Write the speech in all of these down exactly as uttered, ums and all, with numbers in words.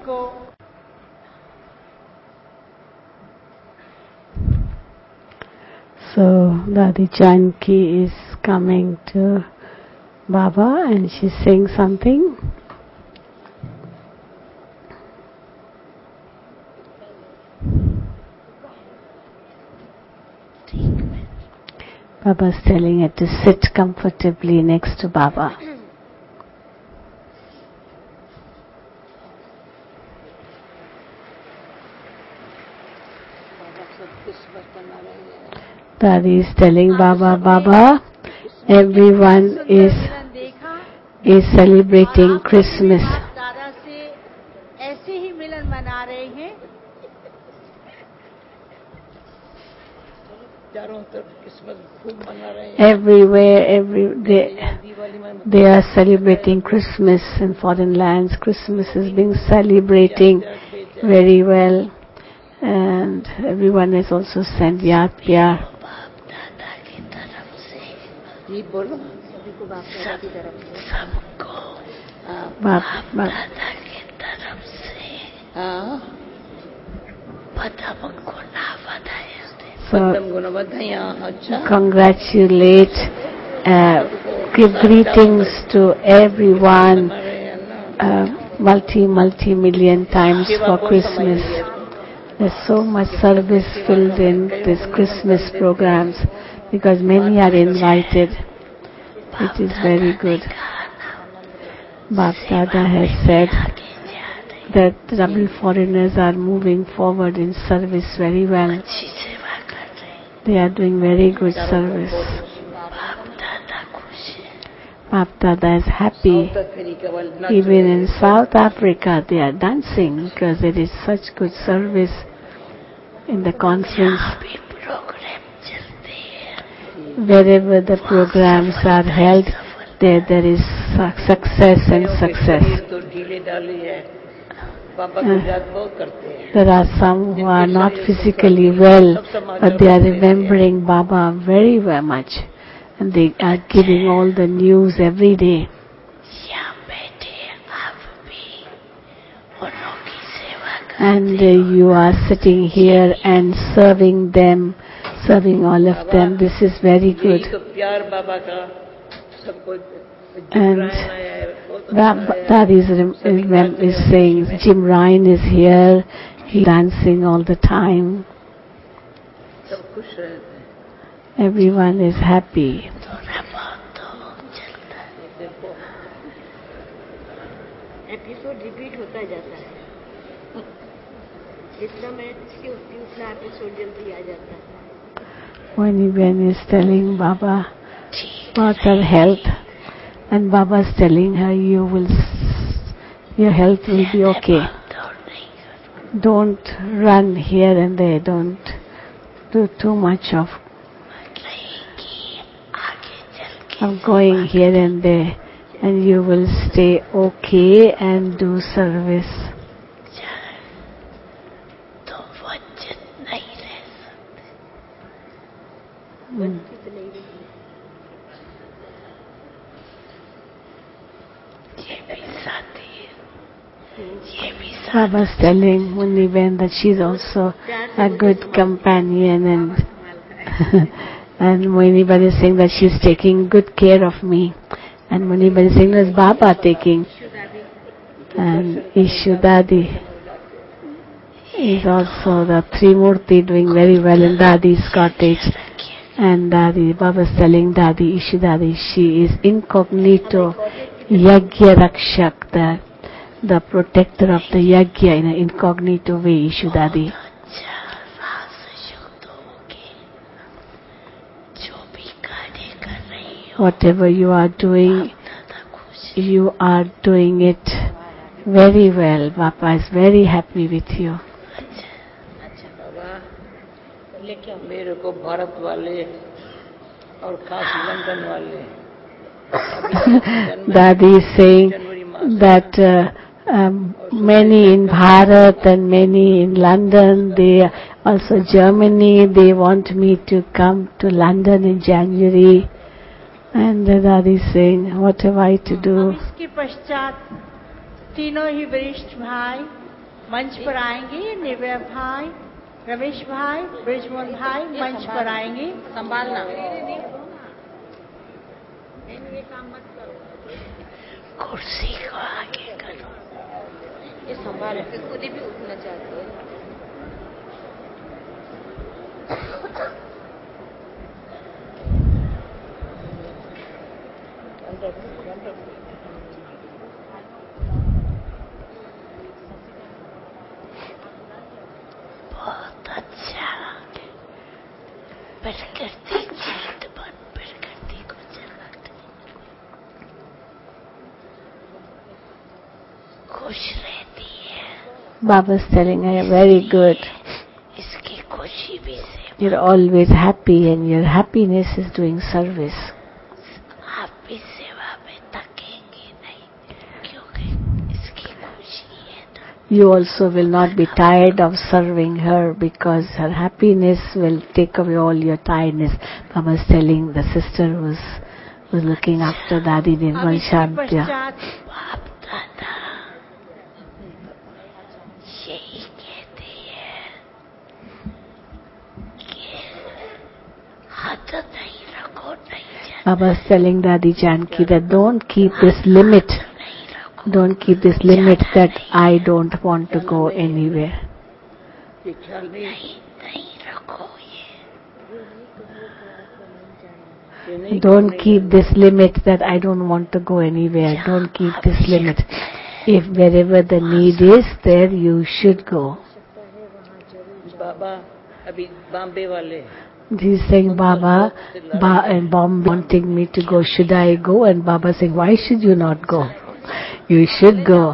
सबको। So Dadi Janki is coming to Baba and she's saying something. Baba's telling her to sit comfortably next to Baba. Dadi is telling Baba, Baba, everyone is is celebrating Christmas. दादा से ऐसे ही मिलन मना रहे हैं। चारों तरफ Christmas खूब मना रहे हैं। Everywhere, every day, they are celebrating Christmas in foreign lands. Christmas is being celebrating very well, and everyone is also sent yaad pyar. जी बोलो सबको बाप दादा की तरफ से सबको बाप दादा की तरफ से हाँ पता को ना बताया पतम को ना बताया अच्छा Congratulate, uh, give greetings to everyone, uh, multi multi million times for Christmas. There's so much service filled in these Christmas programs because many are invited. It is very good. Bap Dada has said that Tamil foreigners are moving forward in service very well. They are doing very good service. Bap Dada is happy. Even in South Africa they are dancing because there is such good service in the conference. Wherever the programs are held, there there is success and success. Uh, there are some who are not physically well, but they are remembering Baba very, very much, and they are giving all the news every day. And uh, you are sitting here and serving them, serving all of them. This is very good. And Dadi is, is saying, Jim Ryan is here, he's dancing all the time. Everyone is happy. Episode repeat होता जाता है, जितना मैं अच्छी होती हूँ उतना episode जल्दी आ जाता है। When Iben is telling Baba about her health, and Baba is telling her, you will, your health will be okay. Don't run here and there. Don't do too much of, of going here and there, and you will stay okay and do service. Hmm. Baba's telling Muniben that she's also a good companion, and and Muniben is saying that she's taking good care of me, and Muniben is saying that's Baba taking, and Ishu Dadi is also the Trimurti doing very well in Dadi's cottage, and Dadi, Baba's telling Dadi, Ishu Dadi, she is incognito Yagya Rakshak, the the protector of the yajna in an incognito way, Ishu Dadi. Whatever you are doing, you are doing it very well. Baba is very happy with you. मेरे को भारत वाले और खास London वाले Dadi is saying that uh, um, many in Bharat and many in London, they also Germany, they want me to come to London in January. And Dadi is saying, what have I to do? इसके पश्चात तीनों ही वरिष्ठ भाई मंच पर आएंगे। निर्भय भाई, रमेश भाई, ब्रिजमोहन भाई मंच पर आएंगे। संभालना, ये काम मत करो, कुर्सी को आगे करो। ये संभाल के खुद ही भी उठना चाहती है। बहुत अच्छा। प्रकृति चित बन प्रकृति को जगत खुश रहती है। Baba's telling her, very good. इसकी खुशी भी से you're always happy and your happiness is doing service. आप भी सेवा में थकेंगे नहीं क्योंकि इसकी खुशी है। You also will not be tired of serving her because her happiness will take away all your tiredness. Baba is telling the sister who's who's looking after Dadi Nirmal Shantya. बाप दादा यही कहते हैं कि हद नहीं रखो नहीं। Baba is telling Dadi Janki that don't keep this limit. Don't keep this limit that I don't want to go anywhere. Don't keep this limit that I don't want to go anywhere. Don't keep this limit. If wherever the need is, there you should go. Baba, abhi Bombay wale. He's saying, Baba, ba and Bombay wanting me to go. Should I go? And Baba saying, why should you not go? You should go.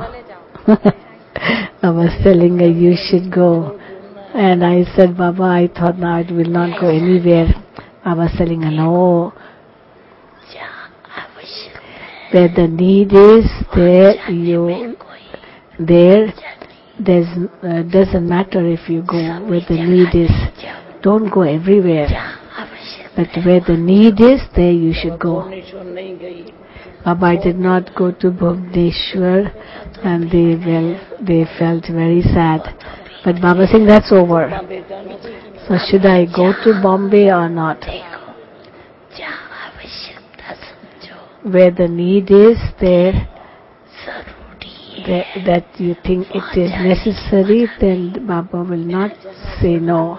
I was telling her, you should go. And I said, Baba, I thought now I will not go anywhere. I was telling her, no. Where the need is, there you, there, there's, uh, doesn't matter if you go where the need is. Don't go everywhere. But where the need is, there you should go. Baba did not go to Bhubaneswar and they well, they felt very sad. But Baba saying that's over. So should I go to Bombay or not? Where the need is, there, there that you think it is necessary, then Baba will not say no.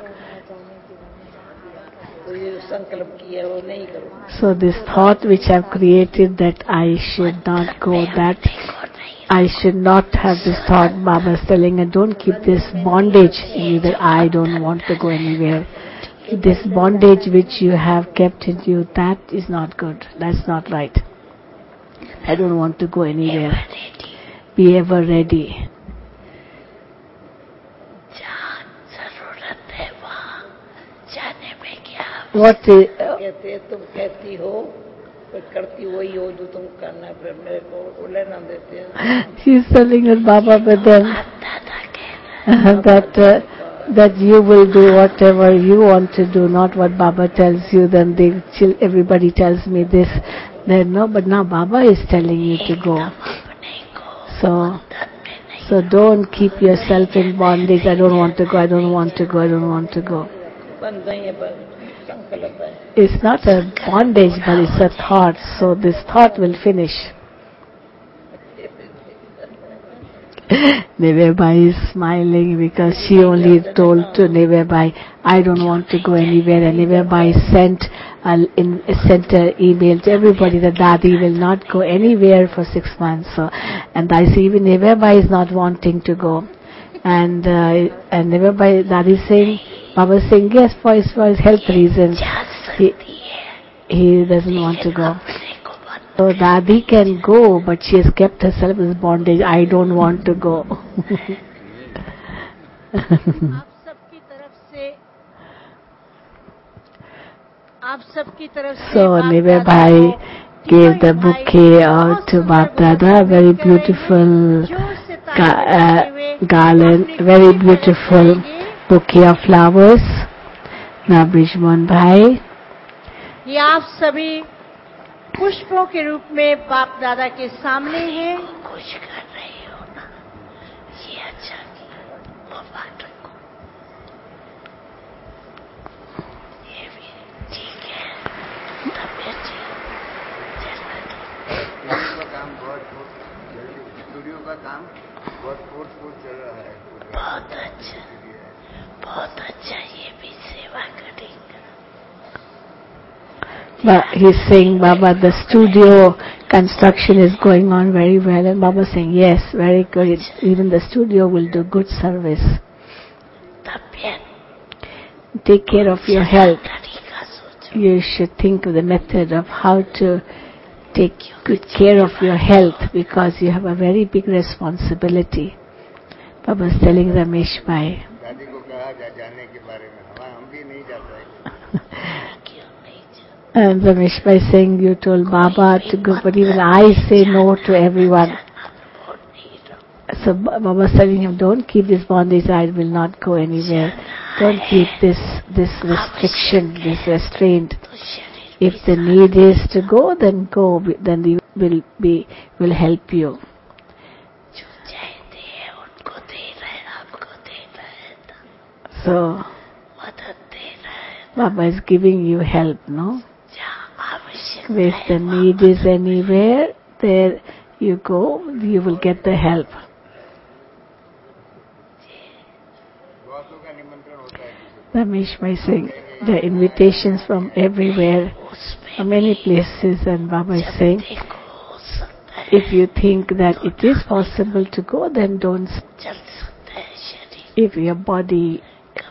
So this thought which I have created that I should not go, that I should not have this thought, Baba is telling her, don't keep this bondage in you that I don't want to go anywhere. This bondage which you have kept in you, that is not good. That's not right. I don't want to go anywhere. Be ever ready. What is, uh, she's telling her, Baba, but then that uh, that you will do whatever you want to do, not what Baba tells you. Then they, everybody tells me this. Then no, but now Baba is telling you to go. So, so don't keep yourself in bondage. I don't want to go. I don't want to go. I don't want to go. It's not a bondage, but it's a thought. So this thought will finish. Nevebai is smiling because she only told to Nevebai, I don't want to go anywhere. And Nevebai sent a, in, sent an email to everybody that Dadi will not go anywhere for six months. So, and I see even Nevebai is not wanting to go. And uh, and Nevebai, Dadi is saying, Baba is saying, yes, for his, for his health reasons, he, he doesn't want to go. So Dadi can go, but she has kept herself as bondage. I don't want to go. So Nevebai gave the bouquet out to Bap Dada, very beautiful ga- uh, garland, very beautiful bouquet of flowers. Now Brishmohan Bhai. ये आप सभी पुष्पों के रूप में बाप दादा के सामने हैं। खुश कर रही हो ना, ये अच्छा किया। काम बहुत जल्दी, स्टूडियो का काम बहुत फोर्स फोर्स चल रहा है। बहुत अच्छा, बहुत अच्छा, ये भी सेवा करेगा। But he's saying, Baba, the studio construction is going on very well, and Baba saying, yes, very good. It, even the studio will do good service. Take care of your health. You should think of the method of how to take good care of your health, because you have a very big responsibility. Baba is telling Ramesh Bhai. दादी को कहा जा, जाने के बारे में, हम हम भी नहीं जाते। And Ramesh Bhai saying, you told Baba to go, but even I say no to everyone. So Baba telling him, don't keep this bondage, I will not go anywhere. Don't keep this this restriction, this restraint. If the need is to go, then go. Then we will be will help you. So Baba is giving you help, no? If the need is anywhere, there you go, you will get the help. Ramesh Bhai saying, there are invitations from everywhere, from many places, and Baba is saying, if you think that it is possible to go, then don't. If your body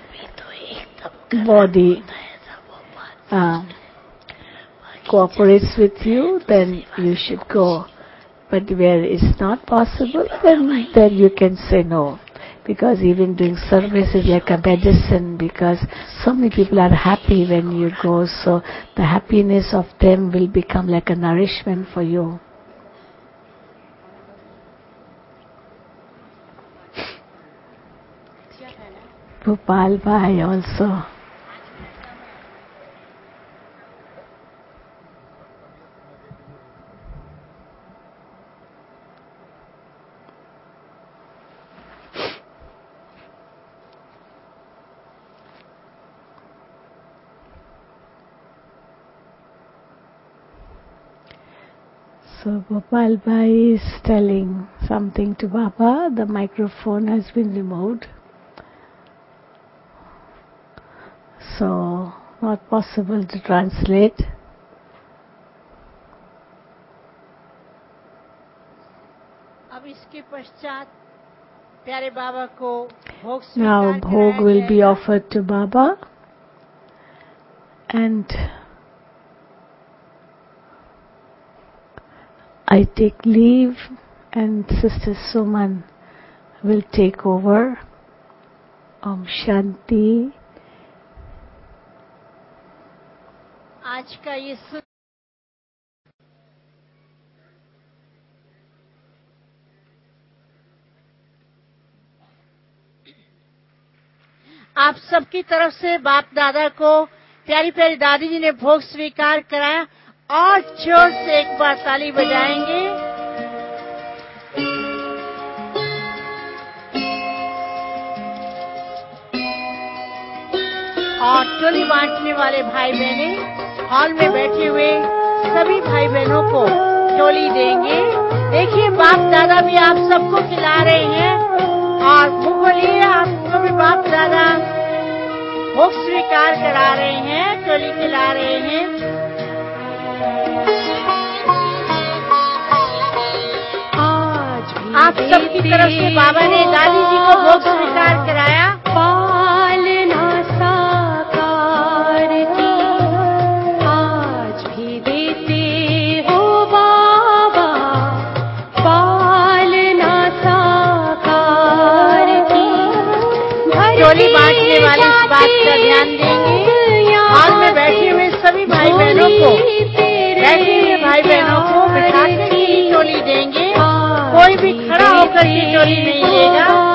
body uh, cooperates with you, then you should go. But where it's not possible, then then you can say no. Because even doing service is like a medicine, because so many people are happy when you go, so the happiness of them will become like a nourishment for you. Bhupal Bhai also. So Bhupal Bhai is telling something to Baba. The microphone has been removed. So not possible to translate. अब इसके पश्चात प्यारे बाबा को भोग Now स्वीकार bhog कराया will be जाएगा। offered to Baba, and I take leave, and Sister Suman will take over. Om Shanti. आज का ये सु- आप सबकी तरफ से बाप दादा को प्यारी प्यारी दादी जी ने भोग स्वीकार कराया, और जोर से एक बार ताली बजाएंगे। और टोली बांटने वाले भाई बहने हॉल में बैठे हुए सभी भाई बहनों को टोली देंगे। देखिए बाप दादा भी आप सबको खिला रहे हैं, और मुँह खोलिए, आपको भी बाप दादा भोग स्वीकार करा रहे हैं, टोली खिला रहे हैं। आप सबकी तरफ से बाबा ने दादी जी को भोग स्वीकार कराया। पालना साकार की आज भी देते हो बाबा, पालना साकार की। टोली बांटने वाले इस बात का ध्यान देंगे। हॉल में बैठे हुए सभी भाई बहनों को, बैठे हुए भाई बहनों को बिठा के टोली देंगे। कोई भी खड़ा होकर के टोली नहीं लेगा।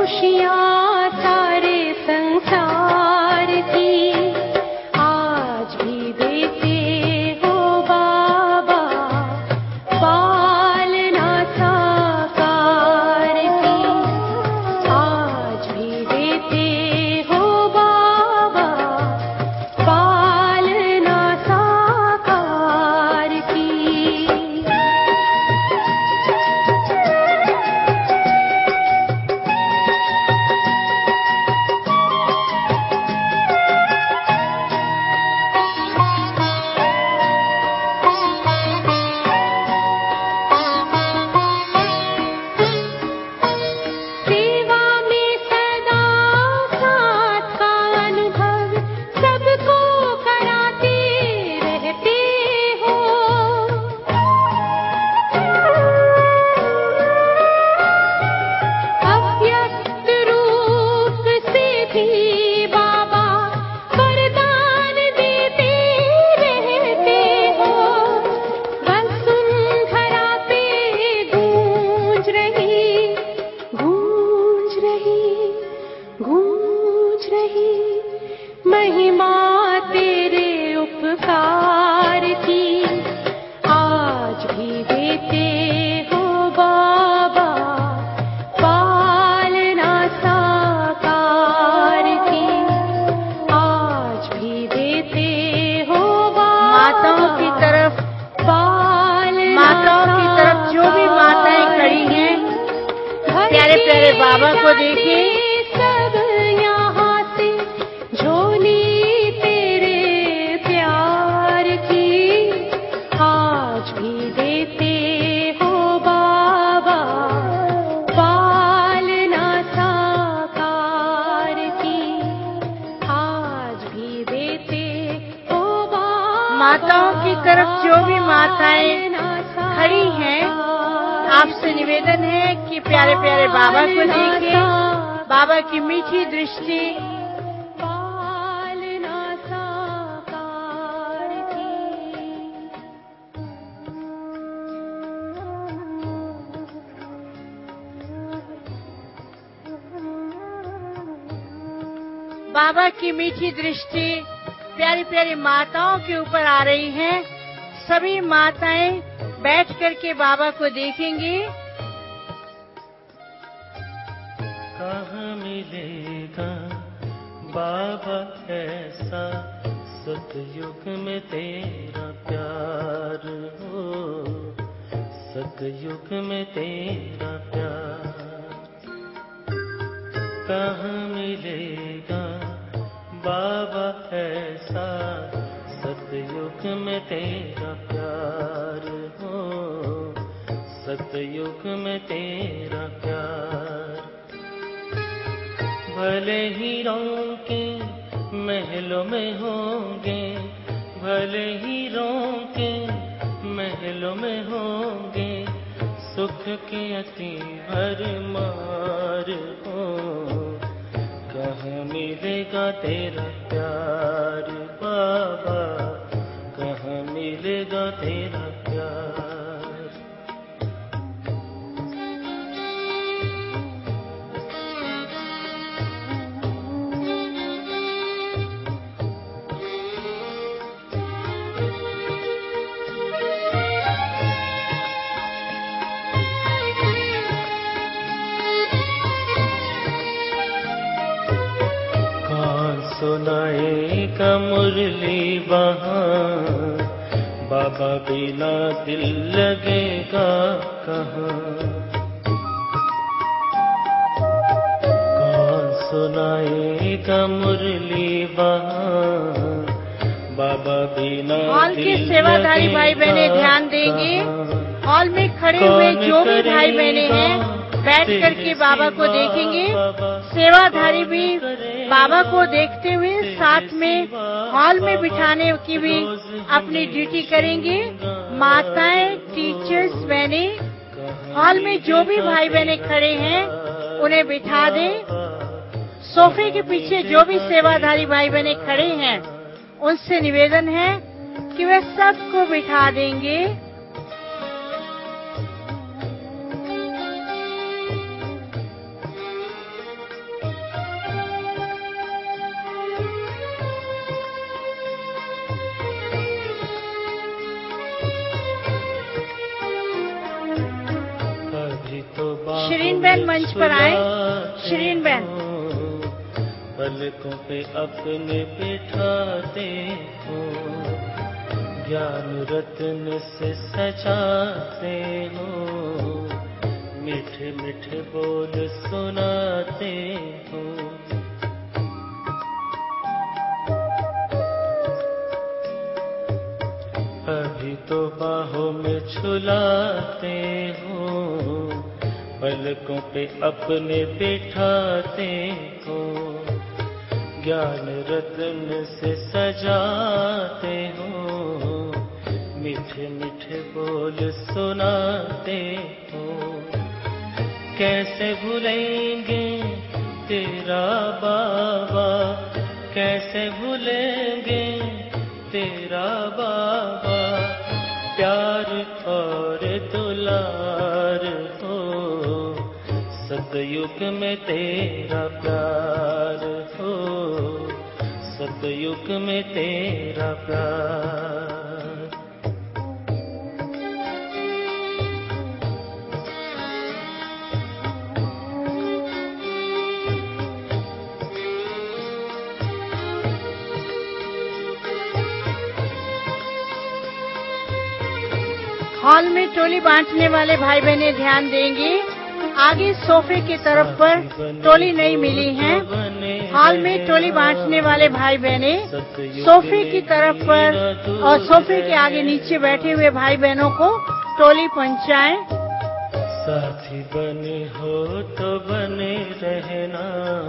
खुशियाँ सारे संसार की आज भी देते हो बाबा, पालना साकार की आज भी देते हो बाबा, पालना साकार की। सेवा में सदा साथ का अनुभव सबको कराते रहते हो, अव्यक्त रूप से भी बाबा वरदान देते रहते हो। वसुंधरा पे गूंज रही गूंज रही गूंज रही महिमा तेरे उपकार की आज भी देते हो बाबा, पालना साकार की आज भी देते हो बाबा, माताओं की तरफ पालना माताओं की तरफ जो भी माताएं खड़ी हैं, प्यारे प्यारे बाबा को देखें। सब यहाँ से झोली तेरे प्यार की आज भी देते हो बाबा, पालना साकार की आज भी देते हो बाबा। माताओं की तरफ जो भी माताएं खड़ी हैं, आपसे निवेदन है कि प्यारे प्यारे बाबा को देखें, बाबा की मीठी दृष्टि। पालना साकार की बाबा की मीठी दृष्टि प्यारी प्यारी माताओं के ऊपर आ रही है। सभी माताएं बैठ करके बाबा को देखेंगी। कहाँ मिलेगा बाबा ऐसा सतयुग में तेरा प्यार हो, सतयुग में तेरा प्यार। कहाँ मिलेगा बाबा ऐसा सतयुग में तेरा प्यार हो, सतयुग में तेरा प्यार। भले ही रोके महलों में होंगे, भले ही रोके महलों में होंगे, सुख के अति भरमार हो। कहाँ मिलेगा तेरा प्यार बाबा, कहाँ मिलेगा तेरा प्यार। सुनाएगा मुरली वहाँ, बाबा बिना दिल लगेगा कहाँ। कौन सुनाएगा मुरली वहाँ, बाबा बिना हॉल के सेवाधारी भाई बहने ध्यान देंगे। हॉल में खड़े हुए जो भी भाई बहने हैं बैठ करके बाबा को देखेंगे। सेवाधारी भी बाबा को देखते हुए साथ में हॉल में बिठाने की भी अपनी ड्यूटी करेंगे। माताएं, टीचर्स, बहनें हॉल में जो भी भाई बहने खड़े हैं उन्हें बिठा दें। सोफे के पीछे जो भी सेवाधारी भाई बहने खड़े हैं उनसे निवेदन है कि वे सबको बिठा देंगे। बहन मंच पर आए। श्रीन बहन। पलकों पे अपने बिठाते हो, ज्ञान रत्न से सजाते हो, मीठे मीठे बोल सुनाते हो। अभी तो बाहों में झुलाते हो, पलकों पे अपने बिठाते हो, ज्ञान रत्न से सजाते हो, मीठे मीठे बोल सुनाते हो। कैसे भूलेंगे तेरा बाबा, कैसे भूलेंगे तेरा बाबा, प्यार और दुलार हो, सतयुग में तेरा प्यार हो, सतयुग में तेरा प्यार। हॉल में टोली बांटने वाले भाई बहनें ध्यान देंगे, आगे सोफे की तरफ पर टोली नहीं मिली है। हॉल में टोली बांटने वाले भाई बहनें सोफे की तरफ पर और सोफे के आगे नीचे बैठे हुए भाई बहनों को टोली पहुंचाएं। साथी बने हो तो बने रहना,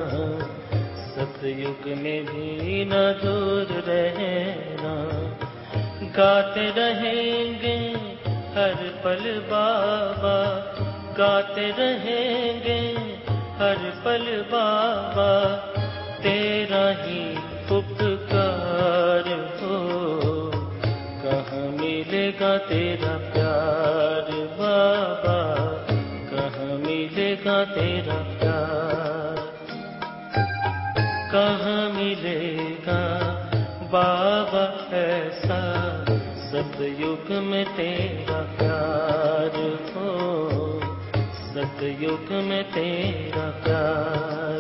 सतयुग में भी न दूर रहना, गाते रहेंगे हर पल बाबा, गाते रहेंगे हर पल बाबा, तेरा ही उपकार हो, कहाँ मिलेगा तेरा प्यार बाबा, कहाँ मिलेगा तेरा प्यार, कहाँ मिलेगा बाबा ऐसा, सतयुग में तेरा प्यार हो, सतयुग में तेरा प्यार।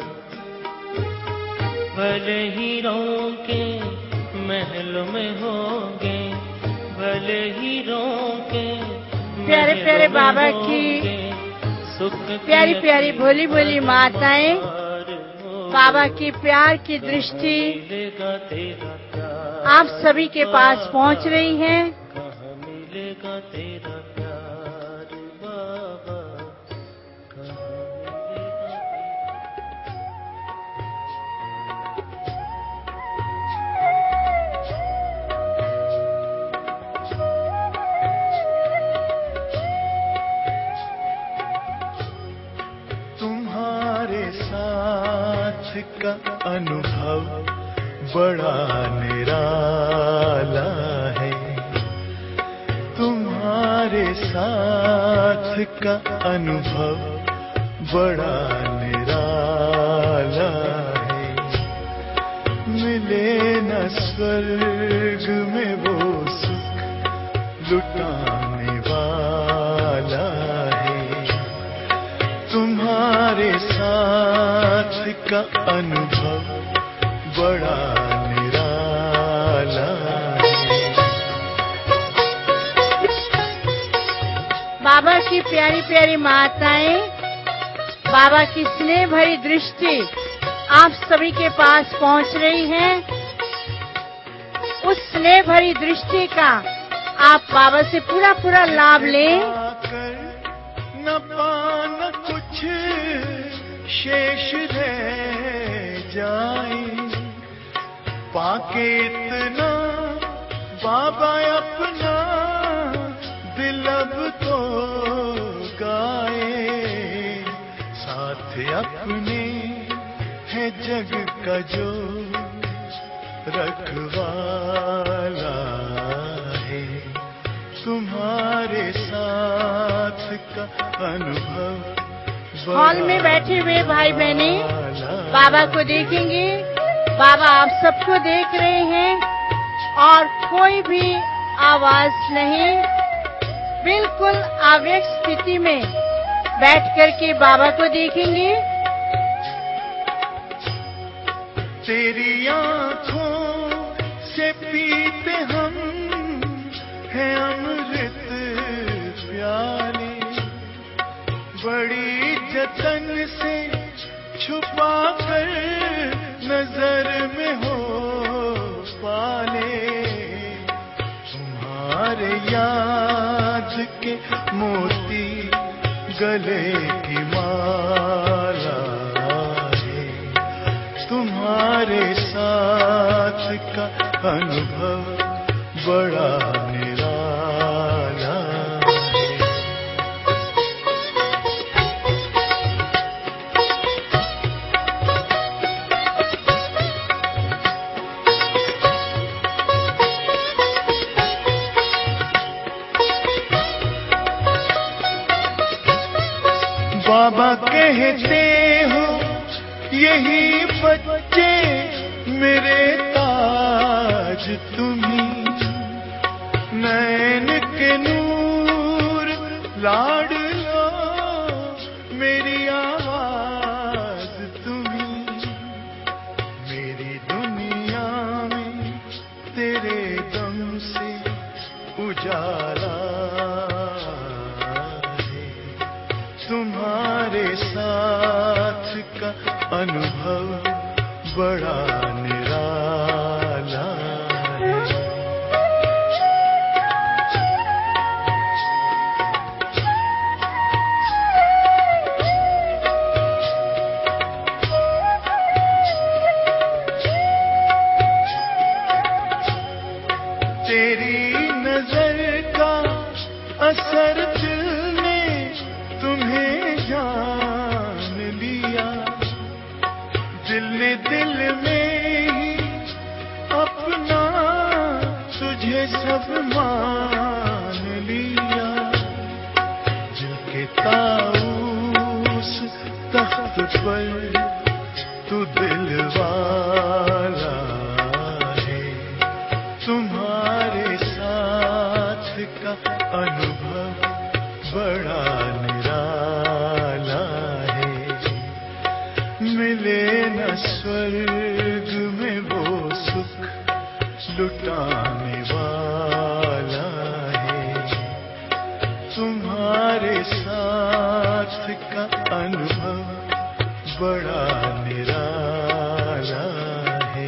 भले ही रोके महलों में होंगे, भले ही रोके प्यारे प्यारे बाबा की प्यारी प्यारी भोली भोली माताएं, बाबा की प्यार की दृष्टि आप सभी के पास पहुंच रही है। कहाँ मिलेगा तेरा प्यार बाबा, कहाँ मिलेगा तेरा। तुम्हारे साथ का अनुभव बड़ा निराला है, तुम्हारे साथ का अनुभव बड़ा निराला है, मिले न स्वर्ग में वो सुख लुटाने वाला है, तुम्हारे साथ का अनुभव बड़ा निराला है। बाबा की प्यारी प्यारी माताएं, बाबा की स्नेह भरी दृष्टि आप सभी के पास पहुंच रही है। उस स्नेह भरी दृष्टि का आप बाबा से पूरा पूरा लाभ लें। न पाना कुछ शेष रह जाए, पाके इतना बाबा अपना दिल अब तो गाए, साथ अपने है जग का जो रखवाला है, तुम्हारे साथ का अनुभव। हॉल में बैठे हुए भाई बहने बाबा को देखेंगे, बाबा आप सबको देख रहे हैं और कोई भी आवाज नहीं, बिल्कुल अव्यक्त स्थिति में बैठ करके बाबा को देखेंगे। तेरी आंखों से पीते हम हैं अमृत प्याले, बड़ी जतन से छुपा कर नजर में हो पाले। तुम्हारे याद के मोती गले की माला है, तुम्हारे साथ का अनुभव बड़ा निराला है। बाबा कहते हो यही बच्चे मेरे ताज तुम्ही, नैन के नूर लाडलो मेरी आवाज तुम्ही। मेरी दुनिया में तेरे दम से उजाला है, तुम्हारे साथ का अनुभव बड़ा निराला है। तेरी नजर का असर दिल ने तुम्हें जान लिया, दिल ने दिल में ही अपना तुझे सब मान लिया। दिल के ताऊस तख्त पर तू दिल वाला है, तुम्हारे साथ का अनुभव बड़ा निराला है। मिले न स्वर्ग में वो सुख लुटाने वाला है, तुम्हारे साथ का अनुभव बड़ा निराला है।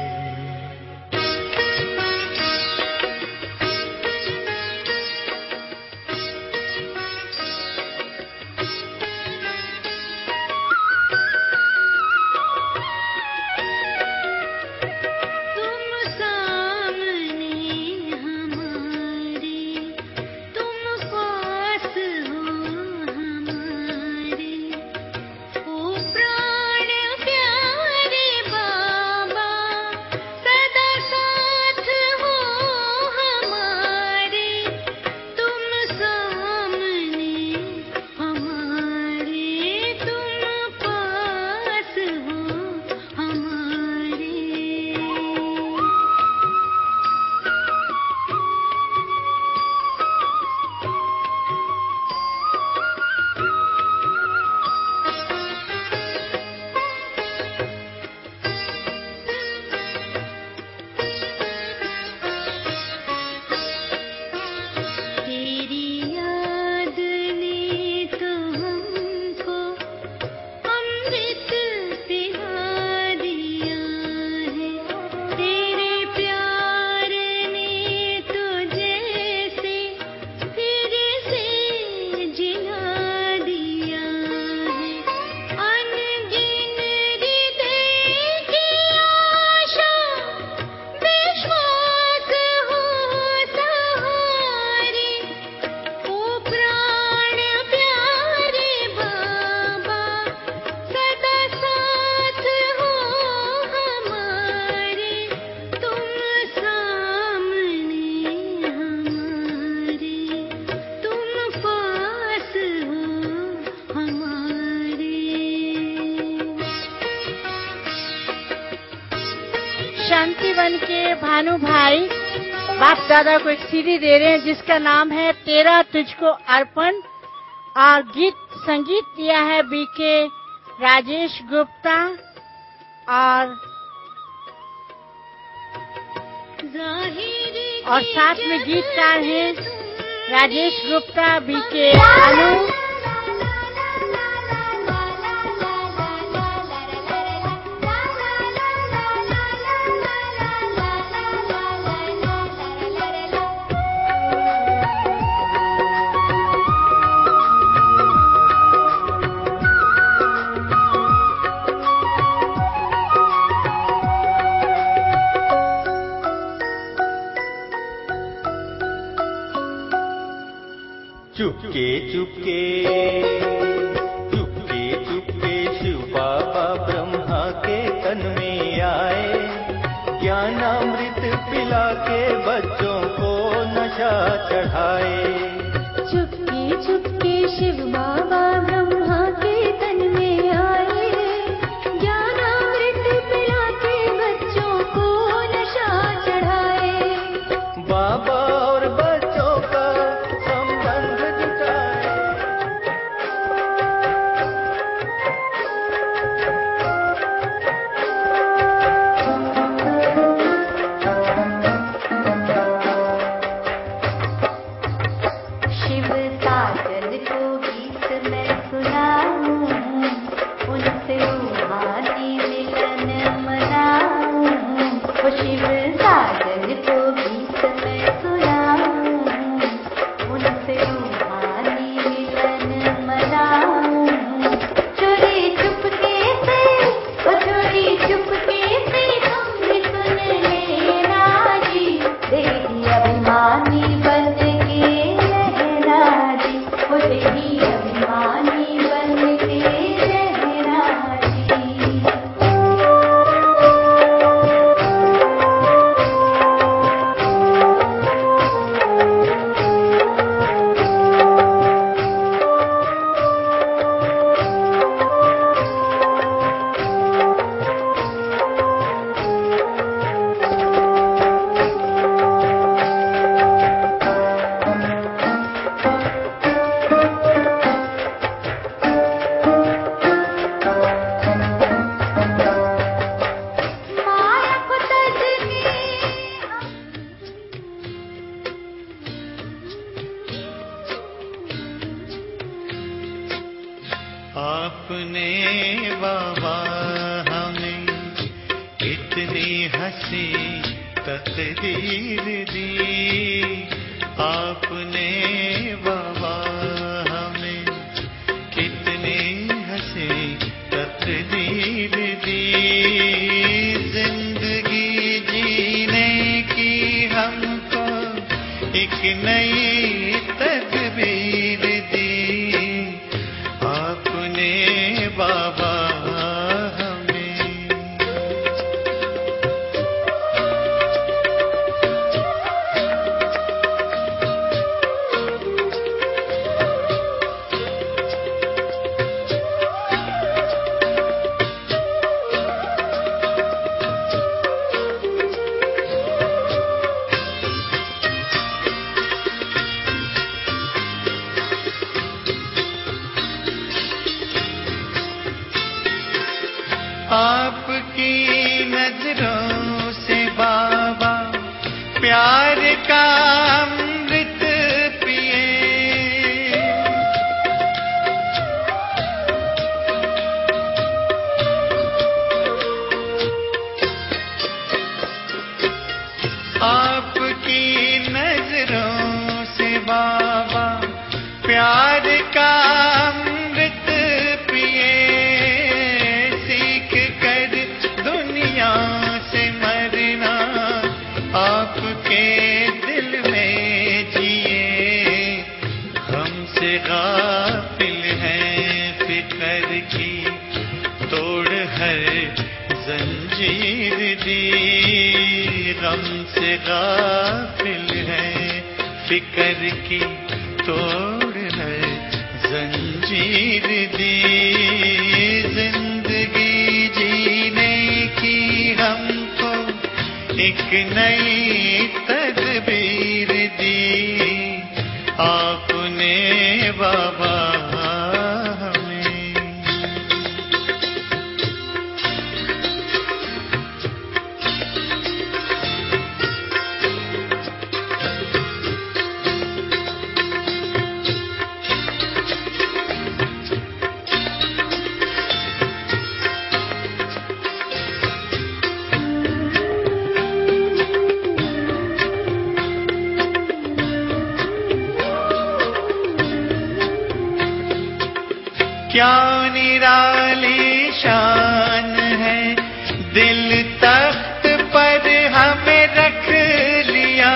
शांतिवन के भानु भाई बाप दादा को एक सीडी दे रहे हैं जिसका नाम है तेरा तुझको अर्पण। और गीत संगीत दिया है बीके राजेश गुप्ता और और साथ में गीतकार हैं राजेश गुप्ता, बीके अनु। चुपके चुपके चुपके चुपके शिव बाबा ब्रह्मा के तन में आए, ज्ञानामृत पिला के बच्चों को नशा चढ़ाए। चुपके चुपके शिव बाबा ब्रह्मा के तन में आए, ज्ञानामृत पिला के बच्चों को नशा चढ़ाए। बाबा और बच्चों का आपने बाबा हमें इतनी हंसी तकदीर दी, आपने बाबा हमें कितनी हंसी तकदीर दी। जिंदगी जीने की हमको एक नई तकदीर दी, आपने बाबा आपकी नजरों से बाबा प्यार का अमृत पिए, आपकी नजरों से बाबा प्यार का अमृत पिए। आपके दिल में जिए, हमसे गाफिल हैं फिक्र की तोड़ हर जंजीर दी, गम से गाफिल हैं फिक्र की तोड़ हर जंजीर दी। जिंदगी जीने की हमको एक नई तदबीर दी, आपने बाबा क्या निराली शान है, दिल तख्त पर हमें रख लिया।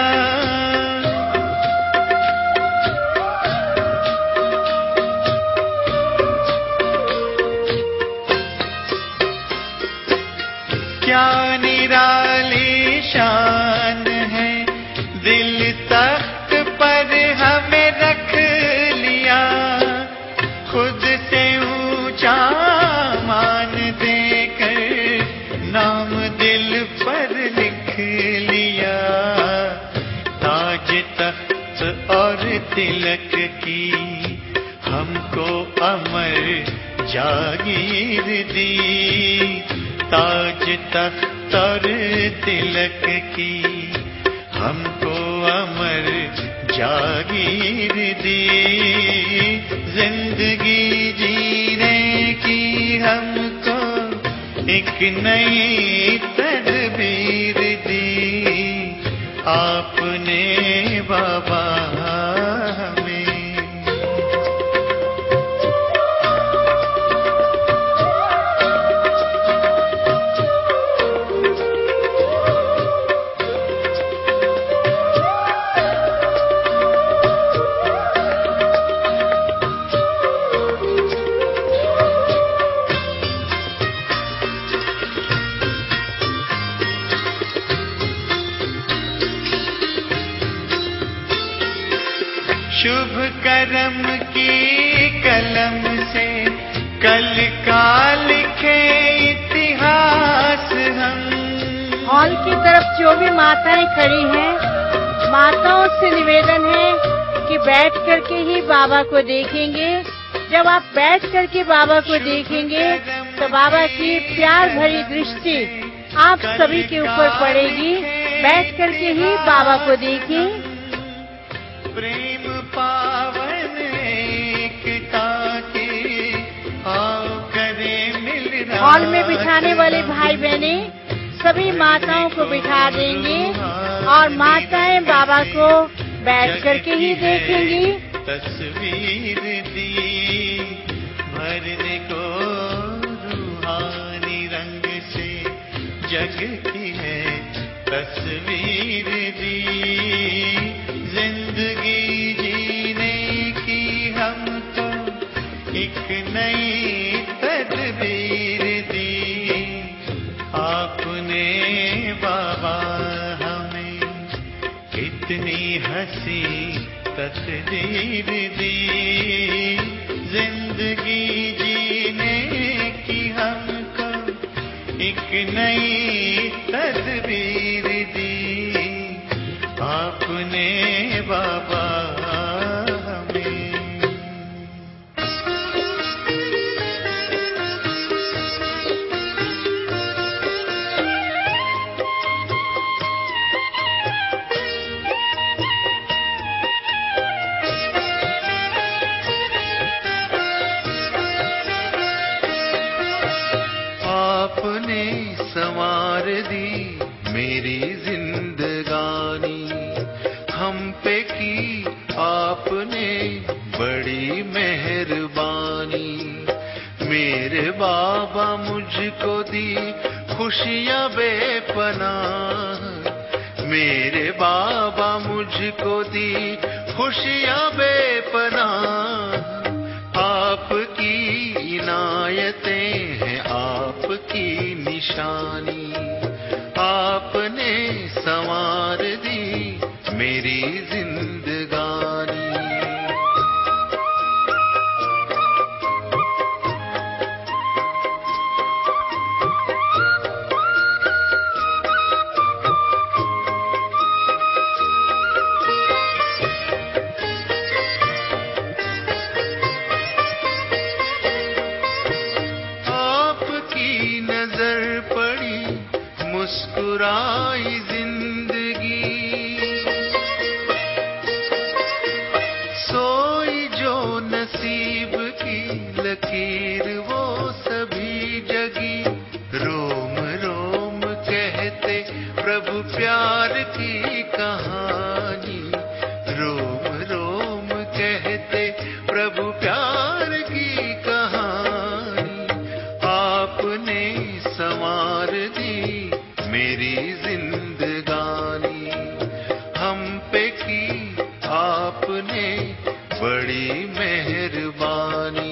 क्या निराली शान है, दिल तख्त पर हमें रख लिया। खुद से ऊंचा मान देकर नाम दिल पर लिख लिया। ताज तख्त और तिलक की हमको अमर जागीर दी। ताज तख्त और तिलक की हमको अमर जागीर दी। जिंदगी जीने की हमको एक नई तदबीर दी। आपने बाबा हमें शुभ कर्म की कलम से कल का लिखे इतिहास हम। हॉल की तरफ जो भी माताएं खड़ी हैं, माताओं से निवेदन है कि बैठ करके ही बाबा को देखेंगे। जब आप बैठ करके बाबा को देखेंगे तो बाबा की प्यार भरी दृष्टि आप सभी के ऊपर पड़ेगी। बैठ करके ही बाबा को देखें। प्रेम पावन एकता की आओ करे मिल। हॉल में बिठाने वाले भाई बहने सभी माताओं को बिठा देंगे और माताएं बाबा को बैठ करके ही देखेंगी। तस्वीर दी भरने को रूहानी रंग से जग की है तस्वीर दी। जिंदगी जीने की हमको एक नई तदबीर दी। आपने बाबा हमें कितनी हंसी तस्वीर दी। जिंदगी जीने की हमको एक नई तदबीर दी। आपने बाबा हमें आपने संवार दी मेरी जिंदगानी। हम पे की आपने बड़ी मेहरबानी। मेरे बाबा मुझको दी खुशियाँ बेपनाह। मेरे बाबा मुझको दी खुशियाँ बेपनाह। आपकी इनायतें हैं आपकी निशानी। आपने संवार दी मेरी जिंदगानी। आपकी नजर पड़ी मुस्कुराई जिंदगी। सोई जो नसीब की लकीर वो सभी जगी। रोम रोम कहते प्रभु प्यार की कहानी। रोम रोम कहते प्रभु प्यार की कहानी। आपने संवार दी मेरी जिंदगानी, हम पे की आपने बड़ी मेहरबानी।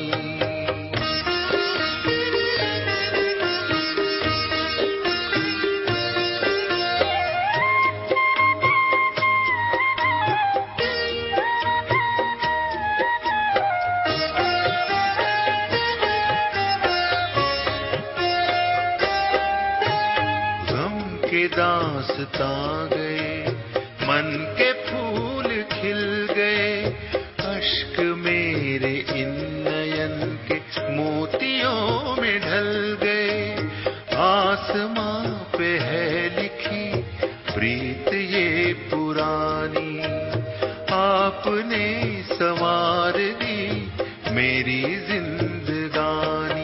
दास्तां गए, मन के फूल खिल गए, अश्क मेरे इन नयन के मोतियों में ढल गए। आसमां पे है लिखी प्रीत ये पुरानी, आपने संवार दी मेरी जिंदगानी।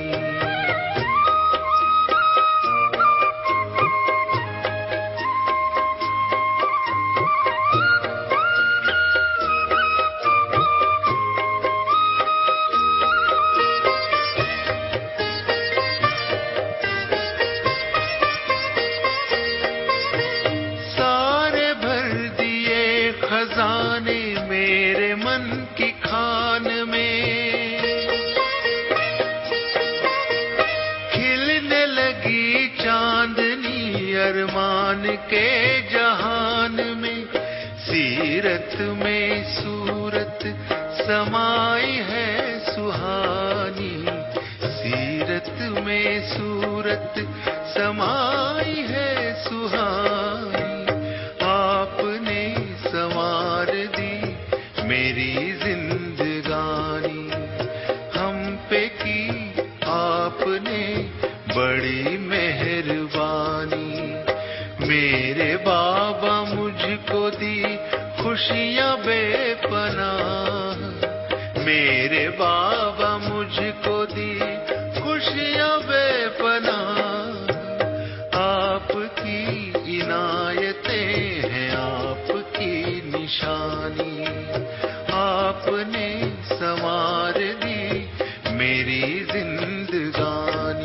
खजाने मेरे मन की खान में, खिलने लगी चांदनी अरमान के जहान में। सीरत में सूरत समाई है सुहानी, सीरत में सूरत समाई है सुहानी। आपने संवार दी मेरी जिंदगानी, हम पे की आपने बड़ी मेहरबानी। मेरे बाबा मुझको दी खुशियां बेपनाह, मेरे बाबा मुझको दी खुशियां बेपनाह। आपकी इनायतें हैं आपकी निशानी, आपने संवार दी मेरी जिंदगानी।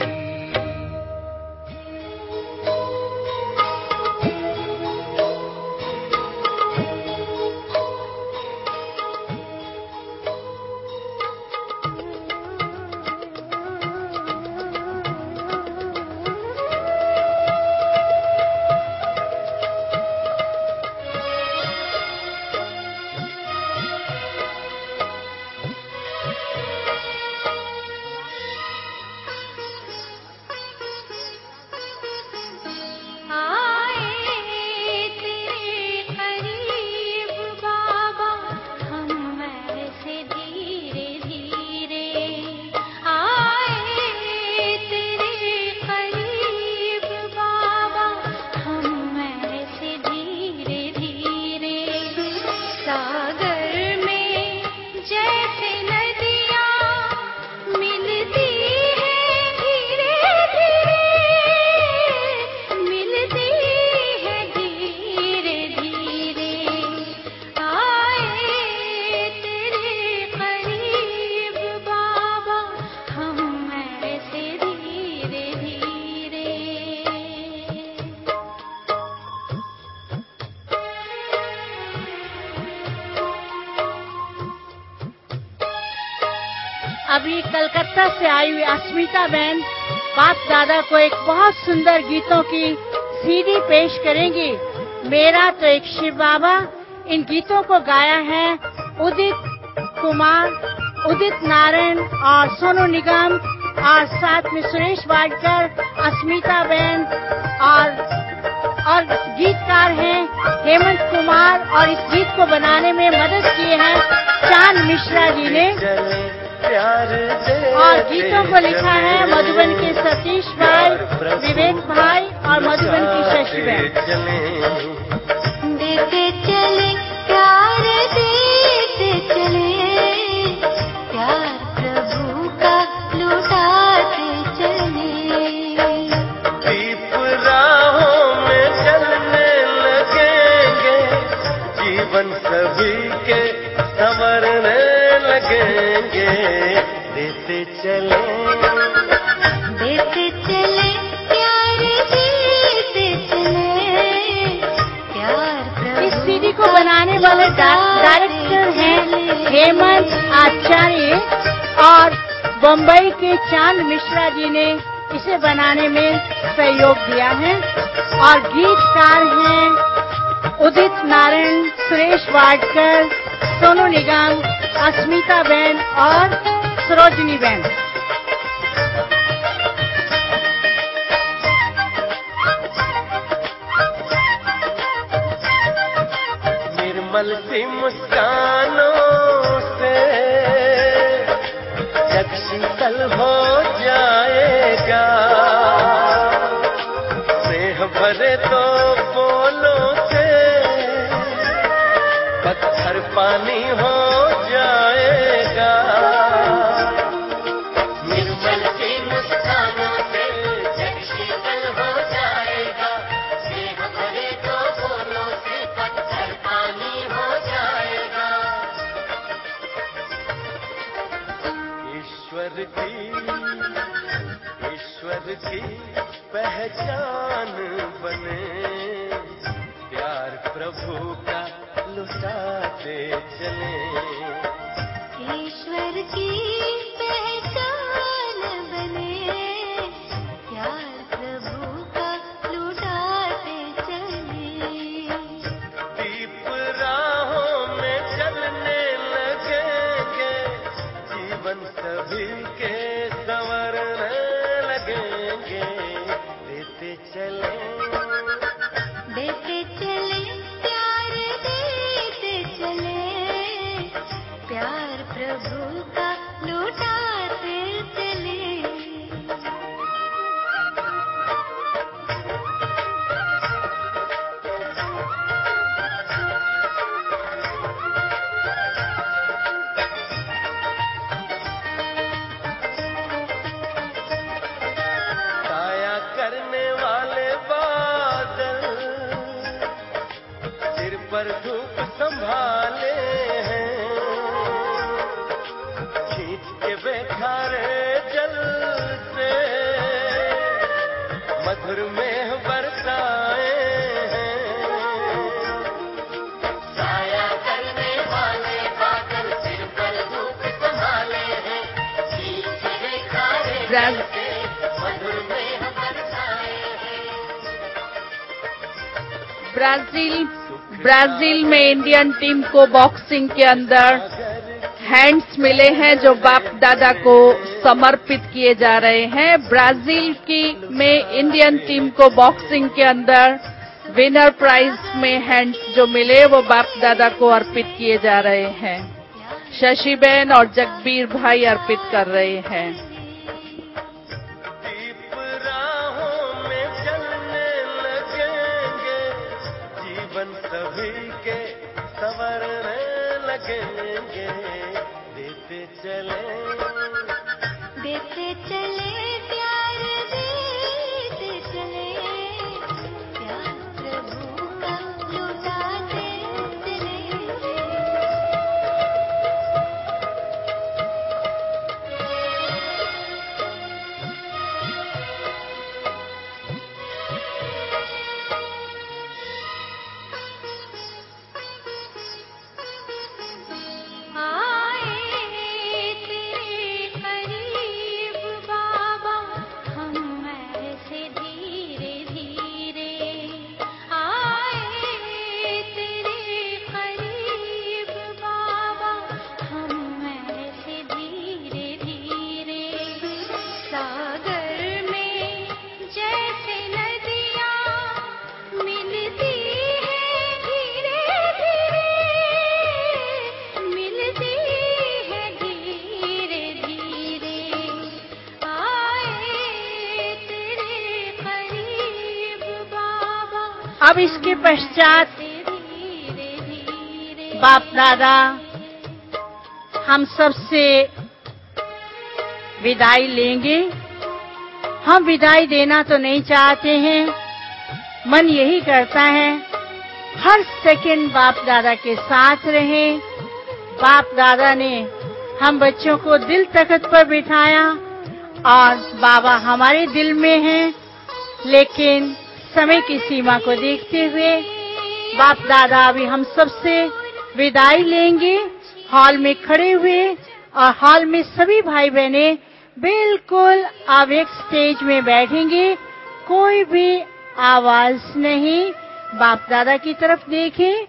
अभी कलकत्ता से आई हुई अस्मिता बहन बाप दादा को एक बहुत सुंदर गीतों की सीडी पेश करेंगी। मेरा तो एक शिव बाबा। इन गीतों को गाया है उदित कुमार, उदित नारायण और सोनू निगम, और साथ में सुरेश वाडकर, अस्मिता बहन और और गीतकार हैं हेमंत कुमार, और इस गीत को बनाने में मदद की है चांद मिश्रा जी ने, और गीतों को लिखा है मधुबन के सतीश भाई, विवेक भाई और मधुबन की शशि बहन। देते चले प्यार, देते चले प्यार, प्रभु का लुटाते चले। दीप राहों में जलने लगेंगे, जीवन सभी के संवरने लगेंगे। देते चले, देते डायरेक्टर हैं हेमंत आचार्य और बम्बई के चांद मिश्रा जी ने इसे बनाने में सहयोग दिया है। और गीतकार हैं उदित नारायण, सुरेश वाडकर, सोनू निगम, अस्मिता बेन और सरोजनी बेन। निर्मल सी मुस्कानों से जग शीतल हो जाएगा, स्नेह भरे तो बोलों से पत्थर पानी हो जाएगा। निर्मल सी मुस्कानों से जग शीतल हो जाएगा, स्नेह भरे तो बोलों से पत्थर पानी हो जाएगा। ईश्वर की ईश्वर की पहचान बने, प्यार प्रभु का लुटाते चले। ईश्वर की पहचान बने, प्यार प्रभु का लुटाते चले। दीप राहों में जलने लगेंगे, जीवन सभी के संवरने लगेंगे। देते चले देते चले प्यार, देते चले प्यार प्रभु का लुटाते चले। काया करने वाले बादल सिर पर धूप संभाले हैं, खींच के बेखारे जल से मधुर मेह बरसाए हैं। काया करने वाले बादल सिर पर धूप संभाले हैं, खींच के बेखारे जल से मधुर मेह बरसाए हैं। ब्राजील ब्राजील में इंडियन टीम को बॉक्सिंग के अंदर हैंड्स मिले हैं जो बाप दादा को समर्पित किए जा रहे हैं। ब्राजील की में इंडियन टीम को बॉक्सिंग के अंदर विनर प्राइज में हैंड्स जो मिले वो बाप दादा को अर्पित किए जा रहे हैं। शशिबेन और जगबीर भाई अर्पित कर रहे हैं। दीप राहों में जलने लगेंगे, जीवन सभी के संवरने लगेंगे। देते चले देते चले प्यार, देते चले प्यार प्रभु का लुटाते चले। आए तेरे करीब बाबा हम ऐसे धीरे धीरे, आए तेरे करीब बाबा हम ऐसे धीरे धीरे। सागर में जैसे नदियाँ मिलती है धीरे धीरे, मिलती है धीरे धीरे। आए तेरे करीब बाबा अब इसके पश्चात धीरे धीरे। बाप दादा हम सबसे विदाई लेंगे। हम विदाई देना तो नहीं चाहते हैं, मन यही करता है हर सेकंड बाप दादा के साथ रहे। बाप दादा ने हम बच्चों को दिल तख्त पर बिठाया और बाबा हमारे दिल में हैं, लेकिन समय की सीमा को देखते हुए बाप दादा अभी हम सबसे विदाई लेंगे। हॉल में खड़े हुए और हॉल में सभी भाई बहनें बिल्कुल अब एक स्टेज में बैठेंगे, कोई भी आवाज नहीं। बाप दादा की तरफ देखें।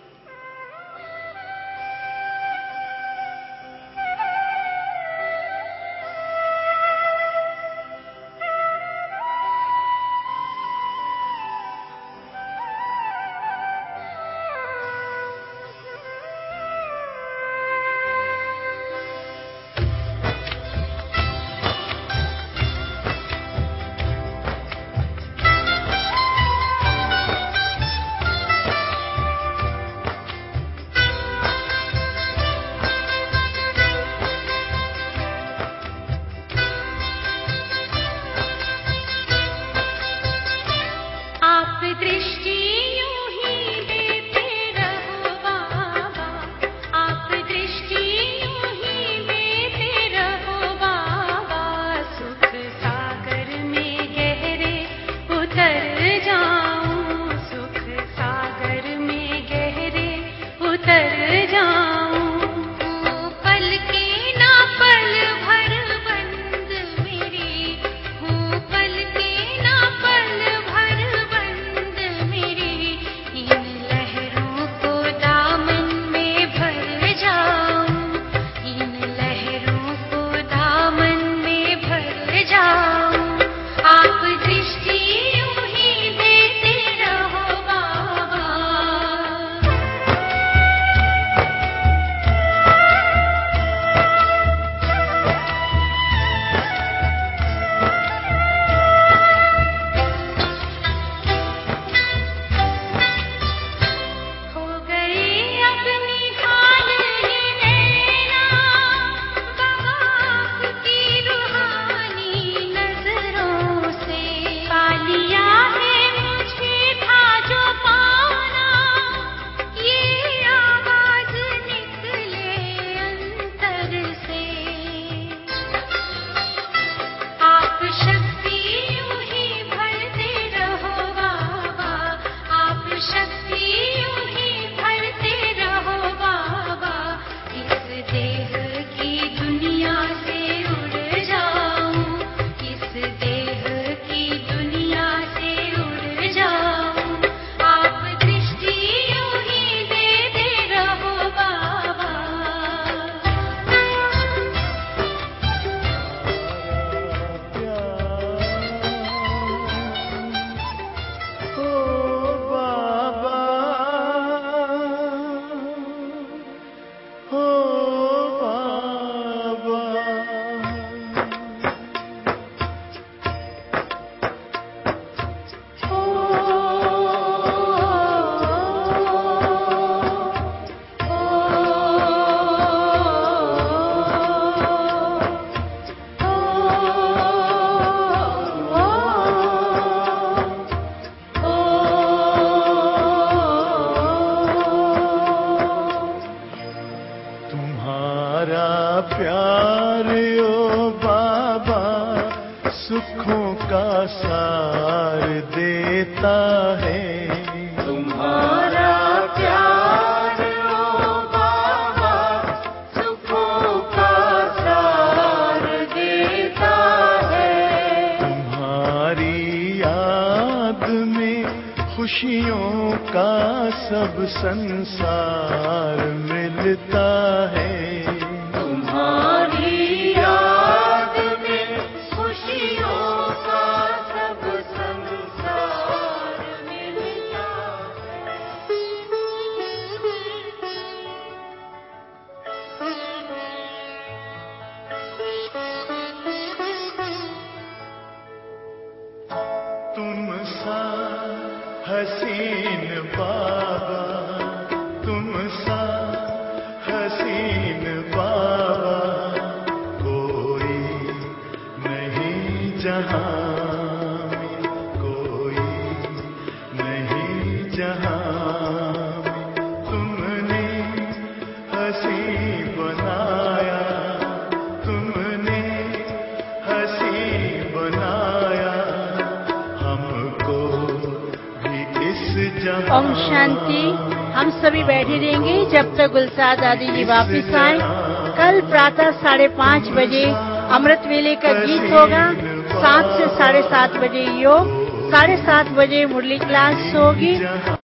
ओम शांति। हम सभी बैठे रहेंगे जब तक गुलजार दादी जी वापस आए। कल प्रातः साढ़े पाँच बजे अमृत वेले का गीत होगा। सात से साढ़े सात बजे योग, साढ़े सात बजे मुरली क्लास होगी।